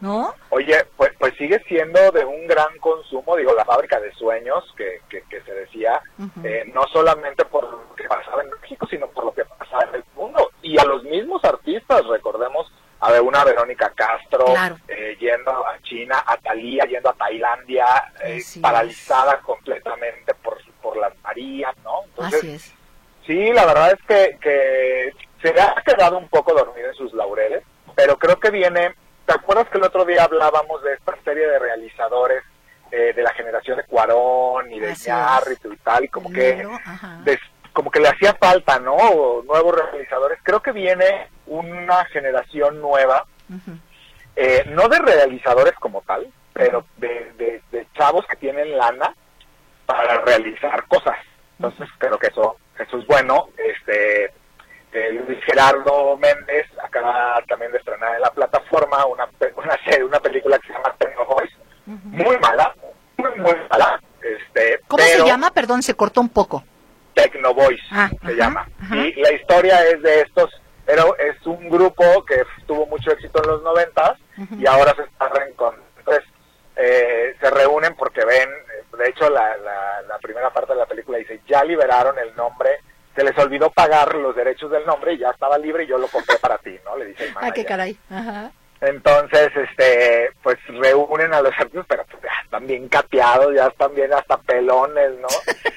¿no? Oye, pues, pues sigue siendo de un gran consumo, digo, la fábrica de sueños que, que, que se decía, uh-huh. eh, no solamente por lo que pasaba en México, sino por lo que pasaba en el mundo. Y a los mismos artistas, recordemos a una Verónica Castro, claro. eh, yendo a China, a Thalía yendo a Tailandia, eh, paralizada es. completamente por, por las Marías, ¿no? Entonces, Así es. Sí, la verdad es que, que se ha quedado un poco dormido en sus laureles, pero creo que viene... ¿Te acuerdas que el otro día hablábamos de esta serie de realizadores eh, de la generación de Cuarón y de Iñárritu y tal, y como el que des, como que le hacía falta, ¿no? O nuevos realizadores. Creo que viene una generación nueva, uh-huh. eh, no de realizadores como tal, pero de, de, de chavos que tienen lana para realizar cosas. Entonces uh-huh. creo que eso eso es bueno. Este eh, Luis Gerardo Méndez acaba también de estrenar en la plataforma una una serie, una película que se llama Techno Boys, uh-huh. muy mala, muy muy mala. Este, ¿Cómo pero, se llama? Perdón, se cortó un poco. Techno Boys ah, se ajá, llama. Ajá. Y la historia es de estos, pero es un grupo que tuvo mucho éxito en los noventas uh-huh. y ahora se está reencontrando. Entonces eh, se reúnen porque ven, de hecho la, la, la primera parte de la película dice, ya liberaron el nombre, se les olvidó pagar los derechos del nombre y ya estaba libre y yo lo compré para ti, ¿no? Le dice el manager. Ah, qué caray. Ajá. Entonces, este, pues reúnen a los artistas, pero pues, ya están bien cateados, ya están bien hasta pelones, ¿no?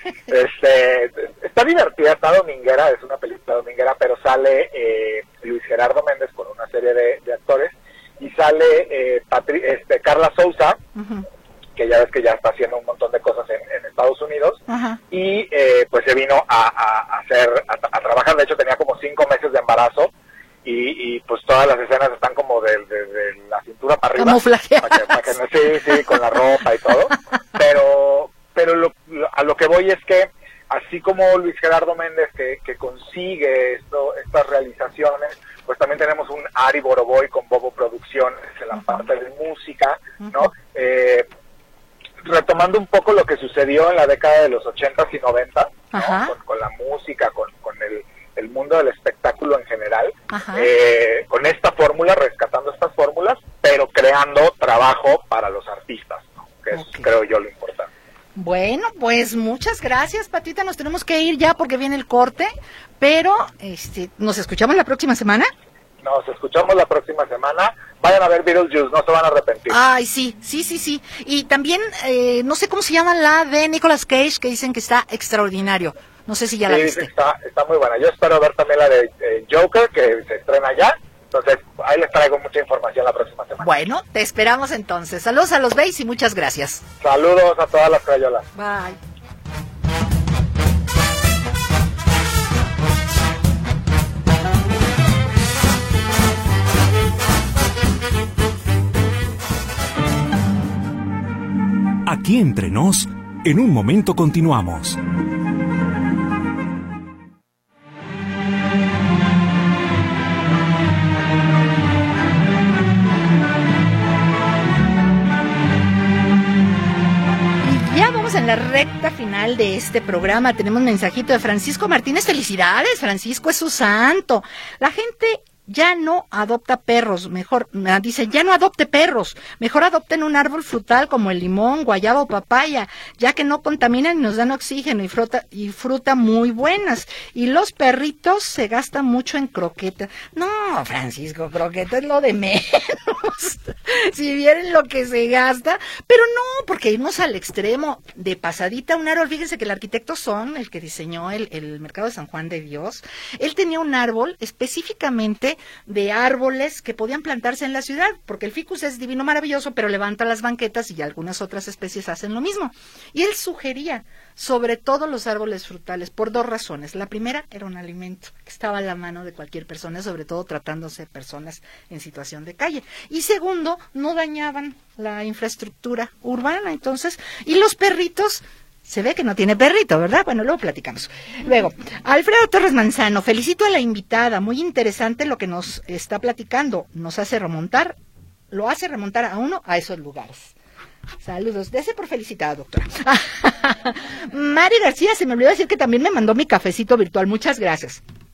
este, está divertida, está dominguera, es una película dominguera, pero sale eh, Luis Gerardo Méndez con una serie de, de actores y sale eh, Patri este, Carla Souza, uh-huh. que ya ves que ya está haciendo un montón de cosas en, en Estados Unidos, uh-huh. y eh, pues se vino a, a, a hacer, a, a trabajar, de hecho tenía como cinco meses de embarazo, y, y pues todas las escenas están como de, de, de la cintura para arriba, para que, para que, sí, sí, con la ropa y todo, pero pero lo, lo, a lo que voy es que así como Luis Gerardo Méndez que, que consigue esto, estas realizaciones, pues también tenemos un Ari Boroboy con Bobo Producciones en la uh-huh. parte de música, ¿no? Uh-huh. Eh, retomando un poco lo que sucedió en la década de los ochentas y noventas, ¿no? con, con la música, con, con el, el mundo del espectáculo en general, eh, con esta fórmula, rescatando estas fórmulas, pero creando trabajo para los artistas, ¿no? Que okay. es, creo yo, lo importante. Bueno, pues muchas gracias, Patita, nos tenemos que ir ya porque viene el corte, pero este, ¿nos escuchamos la próxima semana? Nos escuchamos la próxima semana. Vayan a ver Beetlejuice, no se van a arrepentir. Ay, sí, sí, sí, sí. Y también, eh, no sé cómo se llama la de Nicolas Cage, que dicen que está extraordinario. No sé si ya sí, la viste. Está, está muy buena. Yo espero ver también la de eh, Joker, que se estrena ya. Entonces, ahí les traigo mucha información la próxima semana. Bueno, te esperamos entonces. Saludos a los Bays y muchas gracias. Saludos a todas las crayolas. Bye. Aquí entre nos, en un momento continuamos. Y ya vamos en la recta final de este programa. Tenemos un mensajito de Francisco Martínez. Felicidades, Francisco, es su santo. La gente ya no adopta perros, mejor, dice, ya no adopte perros, mejor adopten un árbol frutal como el limón, guayaba o papaya, ya que no contaminan y nos dan oxígeno y fruta, y fruta muy buenas. Y los perritos se gastan mucho en croquetas. No, Francisco, croqueta es lo de menos. Si vieran lo que se gasta, pero no, porque irnos al extremo de pasadita un árbol. Fíjense que el arquitecto Son, el que diseñó el, el mercado de San Juan de Dios, él tenía un árbol específicamente de árboles que podían plantarse en la ciudad, porque el ficus es divino, maravilloso, pero levanta las banquetas y algunas otras especies hacen lo mismo. Y él sugería sobre todo los árboles frutales por dos razones. La primera era un alimento que estaba a la mano de cualquier persona, sobre todo tratándose de personas en situación de calle. Y segundo, no dañaban la infraestructura urbana. Entonces, y los perritos, se ve que no tiene perrito, ¿verdad? Bueno, luego platicamos. Luego, Alfredo Torres Manzano, felicito a la invitada, muy interesante lo que nos está platicando, nos hace remontar, lo hace remontar a uno a esos lugares. Saludos, dese por felicitada, doctora. Mari García, se me olvidó decir que también me mandó mi cafecito virtual, muchas gracias.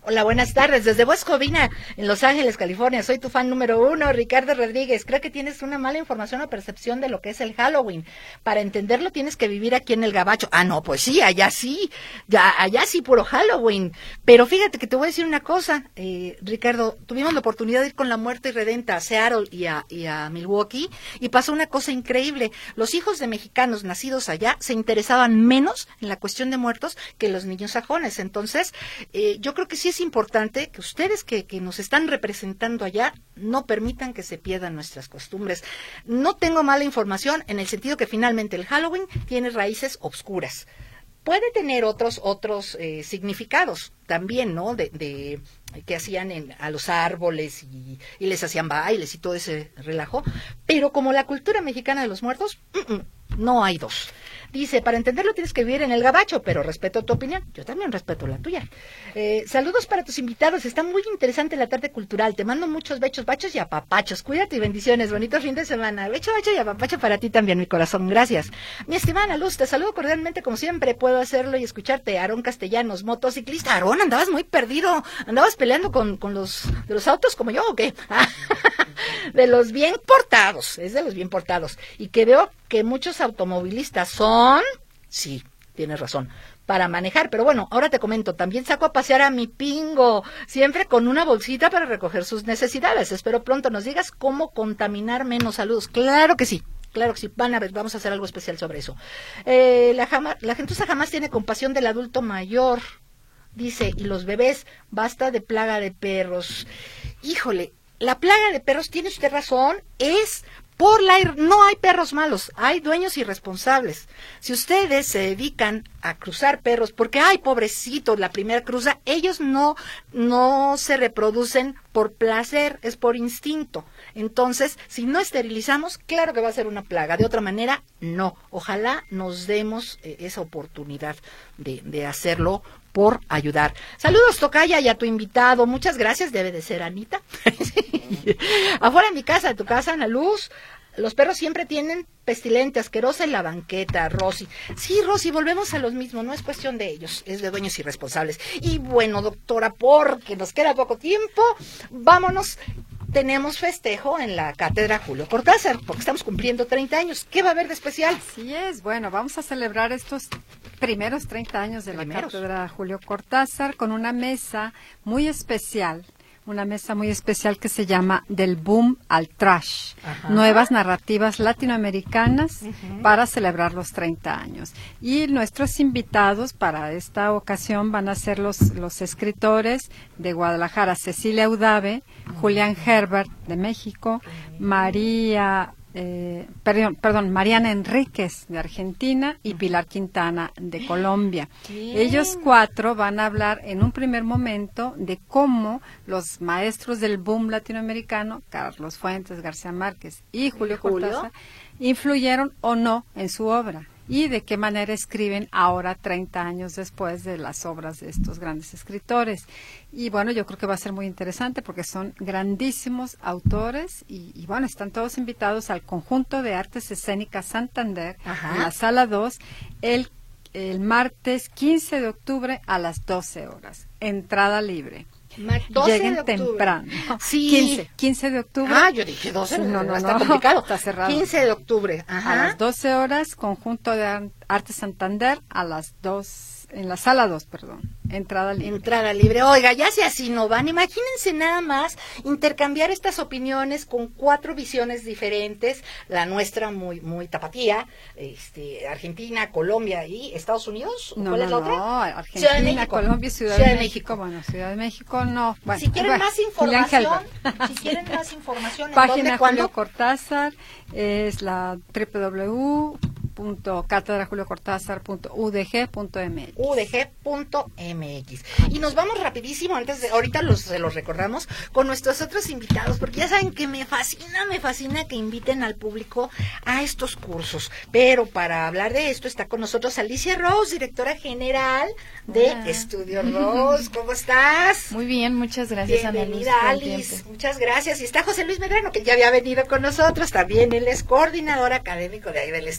Hola, buenas tardes. Desde West Covina, en Los Ángeles, California. Soy tu fan número uno, Ricardo Rodríguez. Creo que tienes una mala información o percepción de lo que es el Halloween. Para entenderlo tienes que vivir aquí en el Gabacho. Ah, no, pues sí, allá sí. Ya, allá sí, puro Halloween. Pero fíjate que te voy a decir una cosa, eh, Ricardo. Tuvimos la oportunidad de ir con La Muerte Irredenta a Seattle y a, y a Milwaukee, y pasó una cosa increíble. Los hijos de mexicanos nacidos allá se interesaban menos en la cuestión de muertos que los niños sajones. Entonces, eh, yo creo que sí es importante que ustedes que, que nos están representando allá no permitan que se pierdan nuestras costumbres. No tengo mala información en el sentido que finalmente el Halloween tiene raíces obscuras. Puede tener otros otros eh, significados también, ¿no? De, de que hacían en, a los árboles y, y les hacían bailes y todo ese relajo. Pero como la cultura mexicana de los muertos, mm, mm, no hay dos. Dice, para entenderlo tienes que vivir en el Gabacho, pero respeto tu opinión. Yo también respeto la tuya. Eh, saludos para tus invitados. Está muy interesante la tarde cultural. Te mando muchos bechos, bachos y apapachos. Cuídate y bendiciones. Bonito fin de semana. Becho, bacho y apapacho para ti también, mi corazón. Gracias. Mi estimada Ana Luz, te saludo cordialmente como siempre. Puedo hacerlo y escucharte. Aarón Castellanos, motociclista. Aarón, andabas muy perdido. Andabas peleando con, con los de los autos como yo, ¿o qué? De los bien portados. Es de los bien portados. Y que veo que muchos automovilistas son, sí, tienes razón, para manejar, pero bueno, ahora te comento, también saco a pasear a mi Pingo, siempre con una bolsita para recoger sus necesidades. Espero pronto nos digas cómo contaminar menos. Saludos. Claro que sí. Claro que sí, van a ver, vamos a hacer algo especial sobre eso. Eh, la, jama, la gentuza jamás tiene compasión del adulto mayor, dice, y los bebés, basta de plaga de perros. Híjole, la plaga de perros, tiene usted razón, es por la... No hay perros malos, hay dueños irresponsables. Si ustedes se dedican a cruzar perros, porque, ay, pobrecitos, la primera cruza, ellos no, no se reproducen por placer, es por instinto. Entonces, si no esterilizamos, claro que va a ser una plaga. De otra manera, no. Ojalá nos demos eh, esa oportunidad de, de hacerlo por ayudar. Saludos, Tocaya, y a tu invitado. Muchas gracias, debe de ser Anita. Afuera de mi casa, de tu casa, Ana Luz, los perros siempre tienen pestilente, asquerosa en la banqueta, Rosy. Sí, Rosy, volvemos a los mismos, no es cuestión de ellos, es de dueños irresponsables. Y bueno, doctora, porque nos queda poco tiempo, vámonos. Tenemos festejo en la Cátedra Julio Cortázar, porque estamos cumpliendo treinta años. ¿Qué va a haber de especial? Así es, bueno, vamos a celebrar estos primeros treinta años de Primeros. la Cátedra Julio Cortázar con una mesa muy especial, una mesa muy especial que se llama Del Boom al Trash, Ajá. Nuevas narrativas latinoamericanas Uh-huh. para celebrar los treinta años. Y nuestros invitados para esta ocasión van a ser los, los escritores de Guadalajara, Cecilia Udave, uh-huh. Julián Herbert de México, uh-huh. María... Eh, perdón, perdón, Mariana Enríquez de Argentina y Pilar Quintana de Colombia. Bien. Ellos cuatro van a hablar en un primer momento de cómo los maestros del boom latinoamericano, Carlos Fuentes, García Márquez y Julio, Julio. Cortázar, influyeron o no en su obra y de qué manera escriben ahora, treinta años después de las obras de estos grandes escritores. Y bueno, yo creo que va a ser muy interesante porque son grandísimos autores y, y bueno, están todos invitados al Conjunto de Artes Escénicas Santander, Ajá. en la sala dos, el, el martes quince de octubre a las doce horas. Entrada libre. doce Lleguen de octubre. temprano. Sí. quince, quince de octubre. Ah, yo dije doce, Sí, no, no, está no. complicado. Está cerrado. quince de octubre. Ajá. A las doce horas, Conjunto de Ar- Arte Santander, a las dos, en la sala dos, perdón, entrada libre. Entrada libre. Oiga, ya si así no van, imagínense nada más intercambiar estas opiniones con cuatro visiones diferentes, la nuestra muy muy tapatía, este, Argentina, Colombia y Estados Unidos. No, ¿Cuál no, es la otra? no, Ciudad de Argentina, México. Colombia y Ciudad, Ciudad de de México. Bueno, Ciudad de México no. Bueno, Si quieren bueno, más Julián información, Helber. si quieren más información, ¿en Página dónde, cuándo? Julio Cortázar es la doble u doble u doble u punto cátedra julio cortázar punto u d g punto m x. u d g punto m x. Y nos vamos rapidísimo, antes de, ahorita los, se los recordamos, con nuestros otros invitados, porque ya saben que me fascina, me fascina que inviten al público a estos cursos. Pero para hablar de esto está con nosotros Alicia Rose, directora general de Hola. Estudio Rose. ¿Cómo estás? Muy bien, muchas gracias, Ana Luz, Bienvenida, por el Alice. tiempo. Muchas gracias. Y está José Luis Medrano, que ya había venido con nosotros. También él es coordinador académico de ahí del estudio.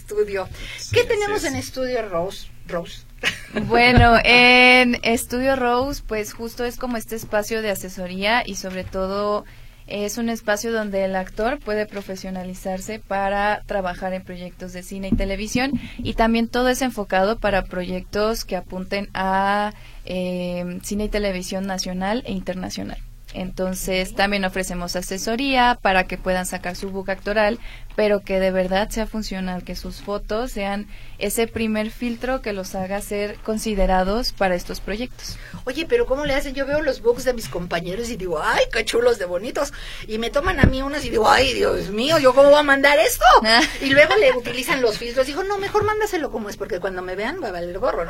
Claro. ¿Qué Sí, tenemos así es. en Estudio Rose? Rose. Bueno, en Estudio Rose, pues justo es como este espacio de asesoría y sobre todo es un espacio donde el actor puede profesionalizarse para trabajar en proyectos de cine y televisión, y también todo es enfocado para proyectos que apunten a eh, cine y televisión nacional e internacional. Entonces también ofrecemos asesoría para que puedan sacar su book actoral, pero que de verdad sea funcional, que sus fotos sean ese primer filtro que los haga ser considerados para estos proyectos. Oye, pero ¿cómo le hacen? Yo veo los books de mis compañeros y digo, ay, qué chulos de bonitos. Y me toman a mí unas y digo, ay, Dios mío, ¿yo cómo voy a mandar esto? Y luego le utilizan los filtros. Digo, no, mejor mándaselo como es, porque cuando me vean va a valer gorro, ¿no?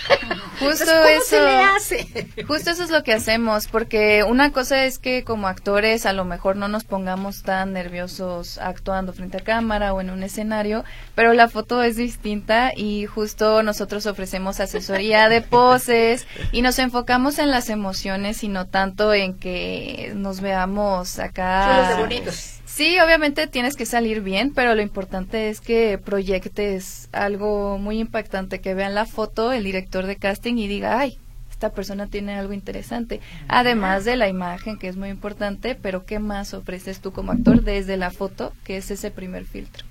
Justo Entonces, ¿cómo eso. se le hace? Justo eso es lo que hacemos, porque una cosa es que como actores a lo mejor no nos pongamos tan nerviosos actuando frente a cámara o en un escenario, pero la foto es distinta y justo nosotros ofrecemos asesoría de poses y nos enfocamos en las emociones y no tanto en que nos veamos acá. Chulos de bonitos. Sí, obviamente tienes que salir bien, pero lo importante es que proyectes algo muy impactante, que vean la foto el director de casting y diga, ay, esta persona tiene algo interesante, además de la imagen, que es muy importante, pero ¿qué más ofreces tú como actor desde la foto, que es ese primer filtro?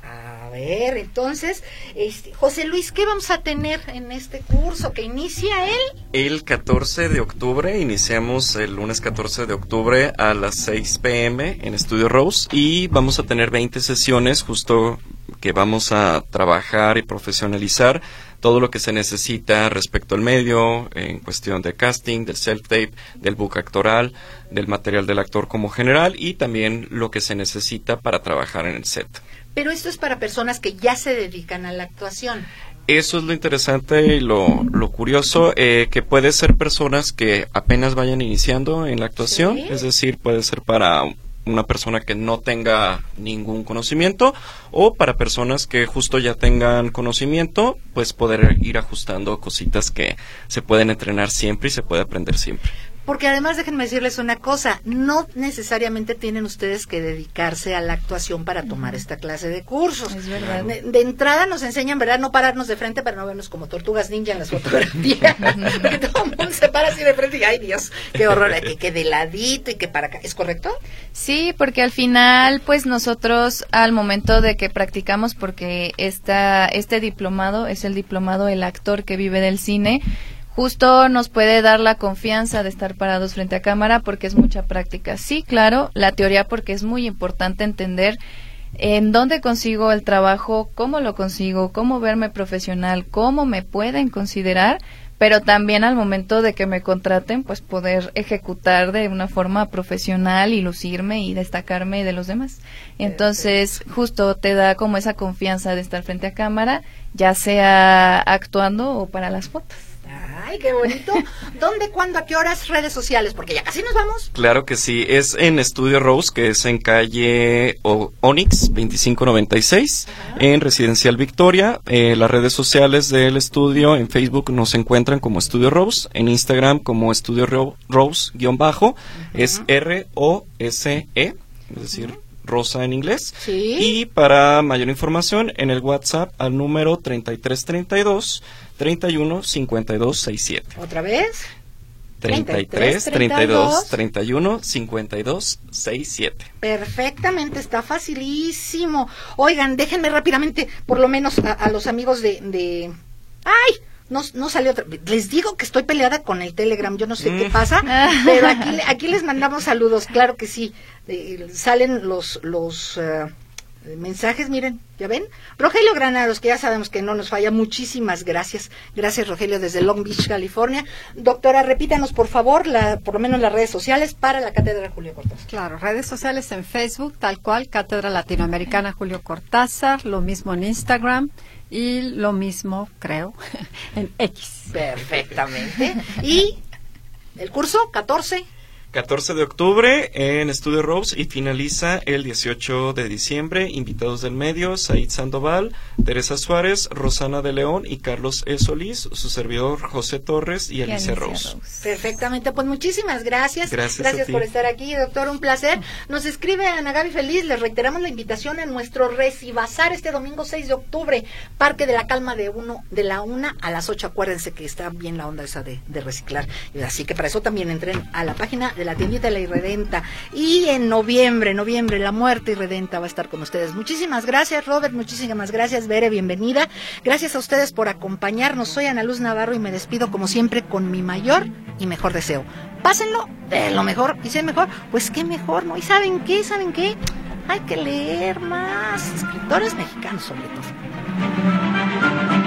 A ver, entonces, este, José Luis, ¿qué vamos a tener en este curso que inicia él? El catorce de octubre, iniciamos el lunes catorce de octubre a las seis pe eme en Estudio Rose y vamos a tener veinte sesiones justo que vamos a trabajar y profesionalizar todo lo que se necesita respecto al medio, en cuestión de casting, del self-tape, del book actoral, del material del actor como general y también lo que se necesita para trabajar en el set. Pero esto es para personas que ya se dedican a la actuación. Eso es lo interesante y lo, lo curioso, eh, que puede ser personas que apenas vayan iniciando en la actuación, ¿Sí? Es decir, puede ser para una persona que no tenga ningún conocimiento o para personas que justo ya tengan conocimiento, pues poder ir ajustando cositas que se pueden entrenar siempre y se puede aprender siempre. Porque además, déjenme decirles una cosa, no necesariamente tienen ustedes que dedicarse a la actuación para tomar esta clase de cursos. Es verdad. De, de entrada nos enseñan, ¿verdad?, no pararnos de frente para no vernos como tortugas ninja en las fotografías. Porque todo el mundo se para así de frente y, ay Dios, qué horror, que, que de ladito y que para acá. ¿Es correcto? Sí, porque al final, pues nosotros al momento de que practicamos, porque esta, este diplomado es el diplomado El Actor que Vive del Cine, justo nos puede dar la confianza de estar parados frente a cámara porque es mucha práctica. Sí, claro, la teoría porque es muy importante entender en dónde consigo el trabajo, cómo lo consigo, cómo verme profesional, cómo me pueden considerar, pero también al momento de que me contraten, pues poder ejecutar de una forma profesional y lucirme y destacarme de los demás. Entonces, justo te da como esa confianza de estar frente a cámara, ya sea actuando o para las fotos. Ay, qué bonito. ¿Dónde, cuándo, a qué horas? Redes sociales, porque ya casi nos vamos. Claro que sí, es en Estudio Rose, que es en calle o- Onyx veinticinco noventa y seis, uh-huh. En Residencial Victoria. Eh, las redes sociales del estudio, en Facebook nos encuentran como Estudio Rose, en Instagram como Estudio Ro- Rose guión bajo, uh-huh. Es R O S E, es decir, uh-huh. Rosa en inglés. Sí. Y para mayor información, en el WhatsApp al número treinta y tres treinta y dos, treinta y uno, cincuenta y dos, sesenta y siete. ¿Otra vez? treinta y tres, treinta y dos, treinta y uno, cincuenta y dos, sesenta y siete. Perfectamente, está facilísimo. Oigan, déjenme rápidamente, por lo menos a, a los amigos de... de... ¡Ay! No, no salió otra. Les digo que estoy peleada con el Telegram, yo no sé mm. qué pasa, pero aquí, aquí les mandamos saludos, claro que sí. Eh, salen los... los uh, mensajes, miren, ¿ya ven? Rogelio Granados, que ya sabemos que no nos falla, muchísimas gracias. Gracias, Rogelio, desde Long Beach, California. Doctora, repítanos, por favor, la, por lo menos las redes sociales para la Cátedra Julio Cortázar. Claro, redes sociales en Facebook, tal cual, Cátedra Latinoamericana Julio Cortázar, lo mismo en Instagram y lo mismo, creo, en X. Perfectamente. Y el curso, catorce... catorce de octubre en Estudio Rose y finaliza el dieciocho de diciembre. Invitados del medio, Said Sandoval, Teresa Suárez, Rosana de León y Carlos E. Solís, su servidor José Torres y, y Alicia, Alicia Rose. Rose. Perfectamente, pues muchísimas gracias. Gracias, gracias por estar aquí, doctor, un placer. Nos escribe Ana Gaby Feliz, les reiteramos la invitación a nuestro Recibazar este domingo seis de octubre, Parque de la Calma de uno de la una a las ocho. Acuérdense que está bien la onda esa de, de reciclar. Así que para eso también entren a la página de la tiendita de la Irredenta. Y en noviembre, noviembre, la Muerte Irredenta va a estar con ustedes. Muchísimas gracias, Robert, muchísimas gracias, Bere, bienvenida. Gracias a ustedes por acompañarnos. Soy Ana Luz Navarro y me despido como siempre con mi mayor y mejor deseo. Pásenlo de lo mejor, y si es mejor, pues qué mejor, ¿no? ¿Y saben qué? ¿Saben qué? Hay que leer más escritores mexicanos sobre todo.